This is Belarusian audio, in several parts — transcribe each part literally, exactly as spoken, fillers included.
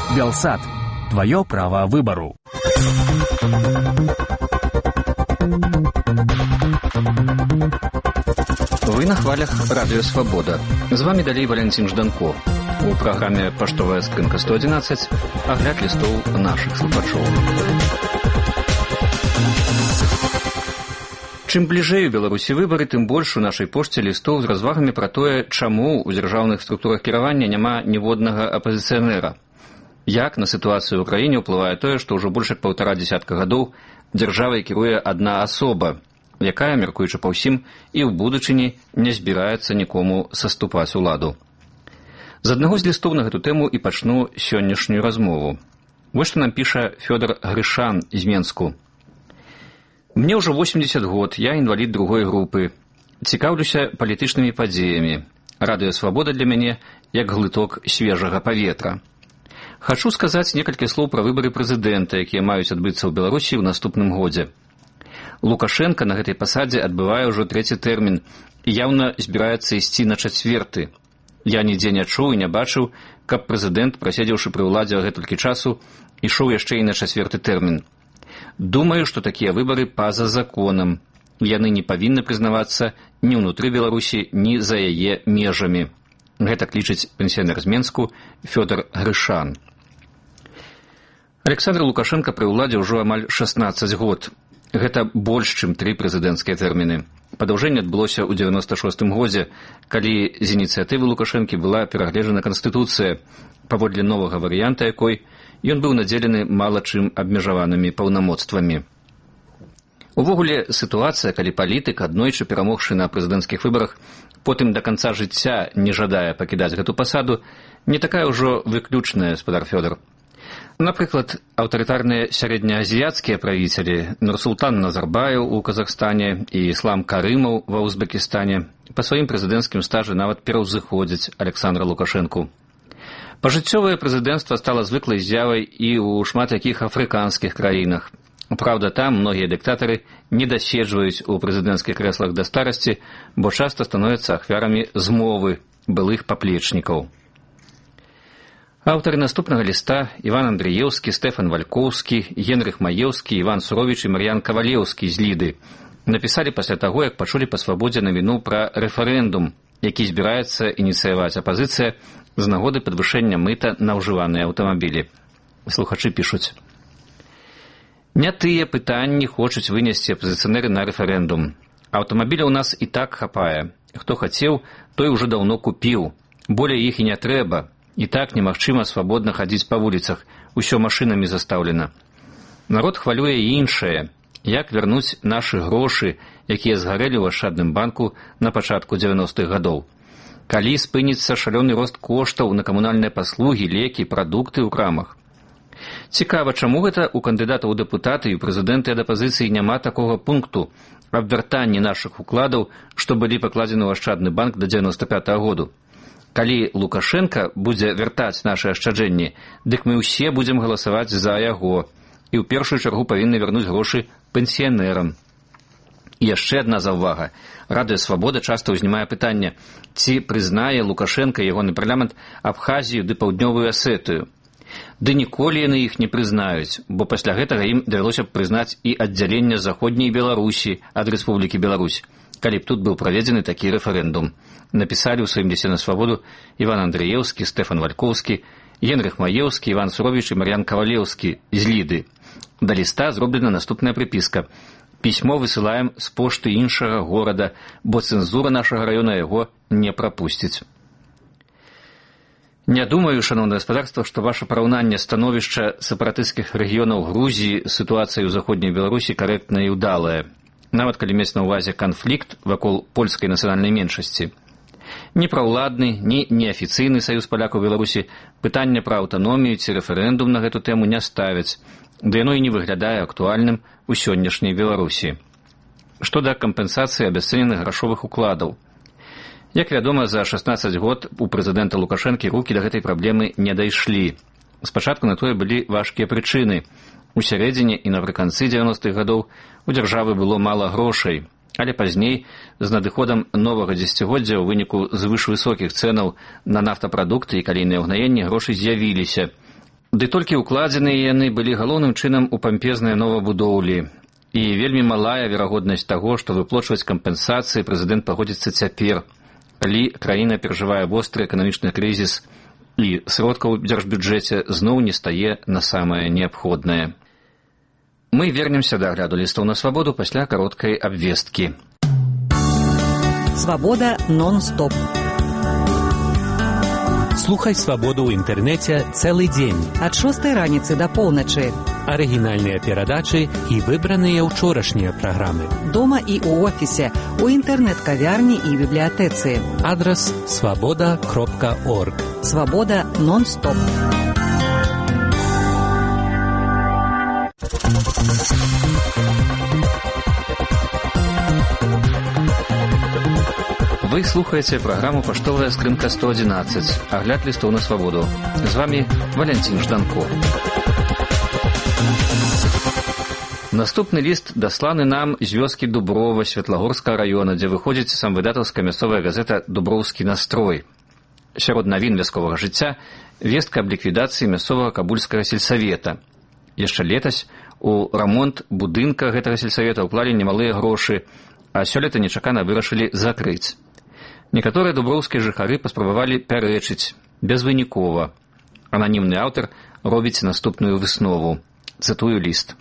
Белсат. Твое право выбору. Вы на хвалях Радио Свобода. З вами далей Валентин Жданко. У праграме «Паштовая скрынка сто одиннадцать» агляд лістоў нашых слухачоў. Чым бліжэй у Беларусі выбары, тым больш у нашай пошце лістоў з развагамі пра тое, чаму ў дзяржаўных структурах кіравання няма ніводнага апазіцыянера. Як на сітуацыю ў краіне ўплывае тое, што ўжо больш як паўтара дзясятка гадоў дзяржавай кіруе адна асоба, якая, мяркуючы па ўсім, і ў будучыні не збіраецца нікому саступаць уладу. З аднаго з лістоў на гэту тэму і пачну сённяшнюю размову. Вось што нам піша Фёдор Грышан з Менску. Мне ўжо восемьдесят год, я інвалід другой групы. Цікаўлюся палітычнымі падзеямі. Радыё Свабода для мяне як глыток свежага паветра. Хачу сказаць некалькі слоў пра выбары прэзідэнта, якія маюць адбыцца ў Беларусі ў наступным годзе. Лукашенко на гэтай пасадзе адбывае ўжо трэці тэрмін і яўна збіраецца ісці на чацверты. Я нідзе не чуў і не бачыў, каб прэзідэнт, праседзеўшы пры ўладзе гэтулькі часу, ішоў яшчэ і на чацверты тэрмін. Думаю, што такія выбары па-за законам. Яны не павінны прызнавацца ні ўнутры Беларусі, ні за яе межамі. Гэтак лічыць пенсіянер з Менску Фёдор Грышан. Александр Лукашенко пры ўладзе ўжо амаль шаснаццаць год. Гэта больш, чым тры прэзідэнцкія тэрміны. Падаўжэнне адбылося ў дзевяноста шостым годзе, калі з ініцыятывы Лукашэнкі была перагледжана Канстытуцыя, паводле новага варыянта якой ён быў надзелены мала чым абмежаванымі паўнамоцтвамі. Увогуле, сітуацыя, калі палітык, аднойчы перамогшы на прэзідэнцкіх выбарах, потым да канца жыцця не жадае пакідаць гэту пасаду, не такая ўжо выключная, спадар Фёдор. Напрыклад, аўтарытарныя сярэднеазіяцкія правіцелі Нурсултан Назарбаев у Казахстане і Іслам Карымаў ва Узбекістане па сваім прэзідэнцкім стажы нават пераўзыходзяць Александра Лукашэнку. Пажыццёвае прэзідэнцтва стала звыклай з'явай і ў шмат якіх афрыканскіх краінах. Праўда, там многія дыктатары не даседжваюць у прэзідэнцкіх крэслах да старасці, бо часта становяцца ахвярамі змовы былых паплечнікаў. Аўтары наступнага ліста Іван Андрыеўскі, Стэфан Валькоўскі, Генрых Маеўскі, Іван Суровіч і Мар'ян Кавалеўскі з Ліды напісалі пасля таго, як пачулі па свабодзе навіну пра рэферэндум, які збіраецца ініцыяваць апазіцыя з нагоды падвышэння мыта на ўжываныя аўтамабілі. Слухачы пішуць. Не тыя пытанні хочуць вынесці апазіцыянеры на рэферэндум. Аўтамабіля ў нас і так хапае. Хто хацеў, той ужо даўно купіў. Болей іх і не трэба. І так немагчыма свабодна хадзіць па вуліцах. Усё машынамі застаўлена. Народ хвалюе і іншае. Як вярнуць нашы грошы, якія згарэлі ў Ашчадным банку на пачатку дзевяностых гадоў. Калі спыніцца шалёны рост коштаў на камунальныя паслугі, лекі, прадукты ў крамах. Цікава, чаму гэта ў кандыдатаў у дэпутаты і прэзідэнты ад апазіцыі няма такога пункту аб вяртанні нашых укладаў, што былі пакладзены ў Ашчадны банк да дзевяноста пятага году. Калі Лукашенко будзе вяртаць нашы ашчаджэнні, дык мы ўсе будзем галасаваць за яго і ў першую чаргу павінны вярнуць грошы пенсіянерам. І яшчэ адна заўвага. Радыё Свабода часта ўзнімае пытанне, ці прызнае Лукашенко і ягоны парламент Абхазію ды Паўднёвую Асетыю. Ды ніколі яны іх не прызнаюць, бо пасля гэтага ім давялося б прызнаць і аддзяленне Заходняй Беларусі ад Рэспублікі Беларусь, калі б тут быў праведзены такі рэферэндум. Напісалі ў сваім лісце на свабоду Іван Андрыеўскі, Стэфан Валькоўскі, Генрых Маеўскі, Іван Суровіч і Мар'ян Кавалеўскі з Ліды. Да ліста зроблена наступная прыпіска. Пісьмо высылаем з пошты іншага горада, бо цэнзура нашага раёна яго не прапусціць. Не думаю, шановное гаспадарства, што ваше параўнанне становішча сепаратысцкіх рэгіёнаў Грузіі з сітуацыяй у Заходняй Беларусі карэктнае і ўдалае, нават калі мець на ўвазе канфлікт вакол польскай нацыянальнай меншасці. Ні праўладны, ні неафіцыйны саюз палякаў Беларусі пытанне пра аўтаномію ці рэферэндум на гэту тэму не ставяць, ды яно і не выглядае актуальным у сённяшняй Беларусі. Што да кампенсацыі абясцэненых грашовых укладаў. Як вядома, за шаснаццаць год у прэзідэнта Лукашэнкі рукі да гэтай праблемы не дайшлі. Спачатку на тое былі важкія прычыны. У сярэдзіне і напрыканцы дзевяностых гадоў у дзяржавы было мала грошай, але пазней, з надыходам новага дзесяцігоддзя ў выніку звышвысокіх цэнаў на нафтапрадукты і калійныя ўгнаенні грошы з'явіліся. Ды толькі ўкладзеныя яны былі галоўным чынам у пампезныя новабудоўлі, і вельмі малая верагоднасць таго, што выплачваць кампенсацыі прэзідэнт пагодзіцца цяпер, калі краіна перажывае востры эканамічны крызіс і сродкаў у дзяржбюджэце зноў не стае на самае неабходнае. Мы вернемся да агляду лістоў на свабоду пасля кароткай абвесткі. Свабода нон-стоп. Слухай свабоду ў інтэрнэце цэлы дзень. Ад шостай раніцы да поўначы. Арыгінальныя перадачы і выбраныя ўчорашнія праграмы. Дома і ў офісе, у інтэрнэт-кавярні і бібліятэцы. Адрас свабода кропка орг. Свабода нон-стоп. Вы слухаеце праграму «Паштовая скрынка сто адзінаццаць», агляд лістоў на свабоду. З вами Валянцін Жданко. Наступны ліст дасланы нам з вёскі Дуброва Светлагорскага раёна, дзе выходзіць самвыдатаўская мясцовая газета «Дуброўскі настрой». Сярод навін вясковага жыцця вестка аб ліквідацыі мясцовага кабульскага сельсавета. Яшчэ летась у рамонт будынка гэтага сельсавета ўклалі немалыя грошы, а сёлета нечакана вырашылі закрыць. Некаторыя дуброўскія жыхары паспрабавалі пярэчыць, безвынікова. Ананімны аўтар робіць наступную выснову. Цытую ліст.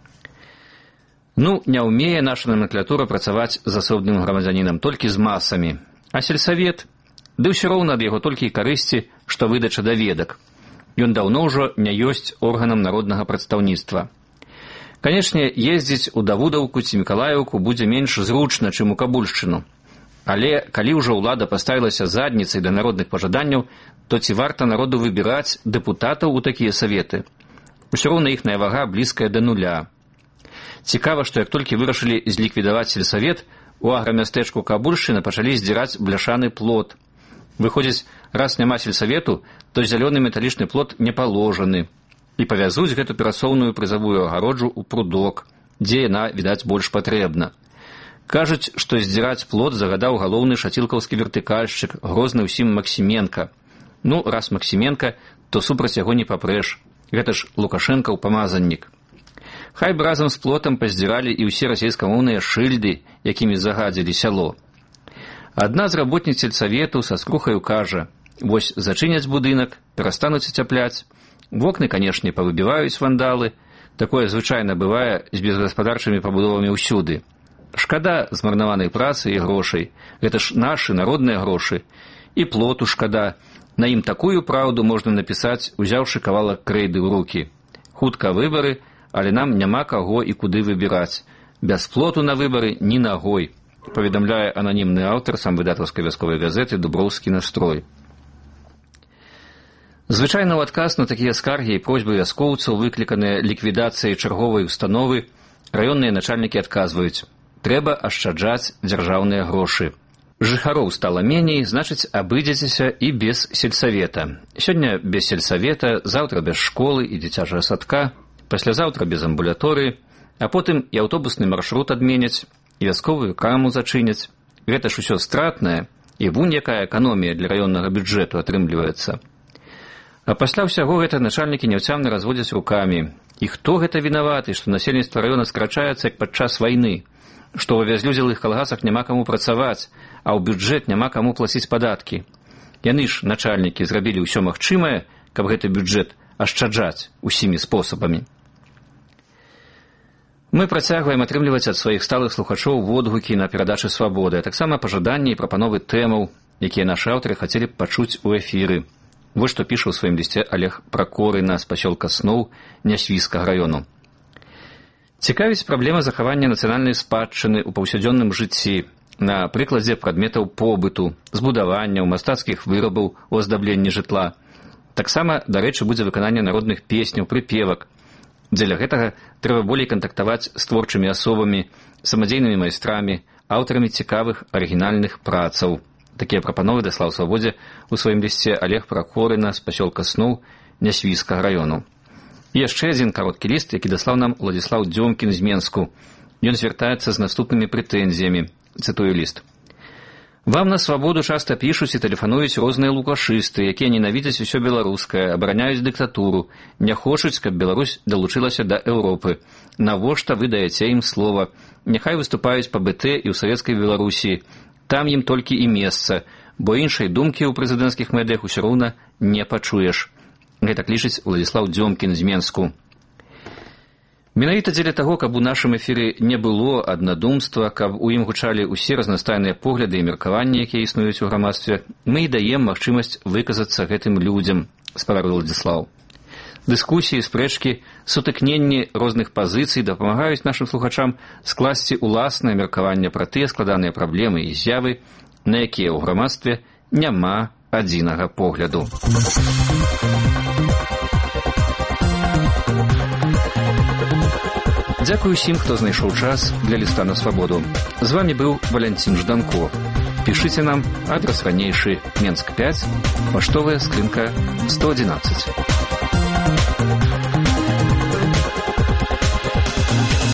Ну, не ўмее наша номенклатура працаваць з асобным грамадзянінам, толькі з масамі. А сельсавет? Ды ўсё роўна ад яго толькі і карысці, што выдача даведак. Ён даўно ўжо не ёсць органам народнага прадстаўніцтва. Канешне, ездзіць у Давудаўку ці Мікалаеўку будзе менш зручна, чым у Кабульшчыну. Але калі ўжо ўлада паставілася задніцай да народных пажаданняў, то ці варта народу выбіраць дэпутатаў у такія саветы? Усё роўна іхная вага блізкая да нуля. Цікава, што як толькі вырашылі зліквідаваць сельсавет, у аграмястэчку Кабульшчыны пачалі здзіраць бляшаны плот. Выходзіць, раз няма сельсавету, то зялёны металічны плот не паложаны. І павязуць гэту перасоўную прызавую агароджу ў прудок, дзе яна, відаць, больш патрэбна. Кажуць, што здзіраць плот загадаў галоўны шацілкаўскі вертыкальшчык, грозны ўсім Максіменка. Ну, раз Максіменка, то супраць яго не папрэш. Гэта ж Лукашэнкаў памазаннік. Хай бы разам з плотам паздзіралі і ўсе расейскамоўныя шыльды, якімі загадзілі сяло. Адна з работніц сельсавету са скрухаю кажа: вось зачыняць будынак, перастануць ацяпляць. Вокны, канешне, павыбіваюць вандалы. Такое звычайна бывае з безгаспадарчымі пабудовамі ўсюды. Шкада змарнаванай працы і грошай. Гэта ж нашы народныя грошы. І плоту шкада. На ім такую праўду можна напісаць, узяўшы кавалак крэйды ў рукі. Хутка выбары, але нам няма каго і куды выбіраць. Без плоту на выбары ні нагой, паведамляе ананімны аўтар самвыдатаўскай вясковай газеты «Дуброўскі настрой». Звычайна ў адказ на такія скаргі і просьбы вяскоўцаў, выкліканыя ліквідацыяй чарговай установы, раённыя начальнікі адказваюць: трэба ашчаджаць дзяржаўныя грошы. Жыхароў стала меней, значыць, абыдзецеся і без сельсавета. Сёння без сельсавета, заўтра без школы і дзіцячага садка, паслязаўтра без амбулаторыі, а потым і аўтобусны маршрут адменяць, і вясковую краму зачыняць. Гэта ж усё стратнае, і вунь якая эканомія для раённага бюджэту атрымліваецца. А пасля ўсяго гэта начальнікі няўцямна разводзяць рукамі. І хто гэта вінаваты, што насельніцтва раёна скрачаецца як падчас вайны, што ва вязлюзелых калгасах няма каму працаваць, а ў бюджэт няма каму плаціць падаткі. Яны ж, начальнікі, зрабілі ўсё магчымае, каб гэты бюджэт ашчаджаць усімі спосабамі. Мы працягваем атрымліваць ад сваіх сталых слухачоў водгукі на перадачы свабоды, а таксама пажаданні і прапановы тэмаў, якія нашы аўтары хацелі б пачуць у эфіры. Вось што піша ў сваім лісце Олег Пракорына з пасёлка Сноў Нясвійскага раёну. Цікавіць праблема захавання нацыянальнай спадчыны ў паўсядзённым жыцці на прыкладзе прадметаў побыту, збудаванняў, мастацкіх вырабаў у аздабленні жытла. Таксама, дарэчы, будзе выкананне народных песняў, прыпевак. Дзеля гэтага трэба болей кантактаваць з творчымі асобамі, самадзейнымі майстрамі, аўтарамі цікавых арыгінальных працаў. Такія прапановы даслаў свабодзе ў сваім лісце Олег Пракорына з пасёлка Сноў Нясвійскага раёну. І яшчэ адзін кароткі ліст, які даслаў нам Уладзіслаў Дзёмкін з Менску. Ён звяртаецца з наступнымі прэтэнзіямі. Цытую ліст. Вам на свабоду часта пішуць і тэлефануюць розныя лукашысты, якія ненавідзяць усё беларускае, абараняюць дыктатуру, не хочуць, каб Беларусь далучылася да Еўропы. Навошта вы даеце ім слова? Няхай выступаюць па бэ тэ і ў савецкай Беларусі. Там ім толькі і месца, бо іншай думкі ў прэзідэнцкіх медыях усё роўна не пачуеш. Гэтак лічыць Уладзіслаў Дзёмкін з Менску. Менавіта дзеля таго, каб у нашым эфіры не было аднадумства, каб у ім гучалі ўсе разнастайныя погляды і меркаванні, якія існуюць у грамадстве, мы і даем магчымасць выказацца гэтым людзям, спавярыў Уладзіслаў. Дыскусіі, спрэчкі, сутыкненні розных пазіцый дапамагаюць нашым слухачам скласці уласнае меркаванне пра тыя складаныя праблемы і з'явы, на якія ў грамадстве няма адзінага погляду. Дзякую усім, хто знайшоў час для ліста на свабоду. З вамі быў Валянцін Жданко. Пішыце нам, адрас ранейшы, Менск пяць, паштовая скрынка сто адзінаццаць.